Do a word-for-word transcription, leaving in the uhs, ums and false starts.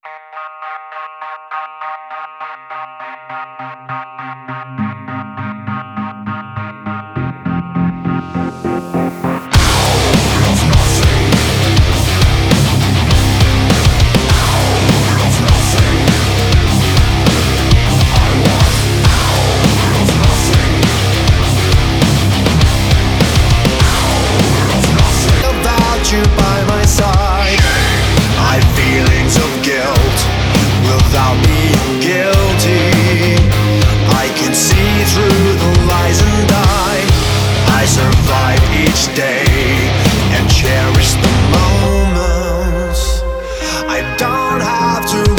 Without you by my side, I have feelings of guilt without being guilty. I can see through the lies and I I survive each day and cherish the moments. I don't have to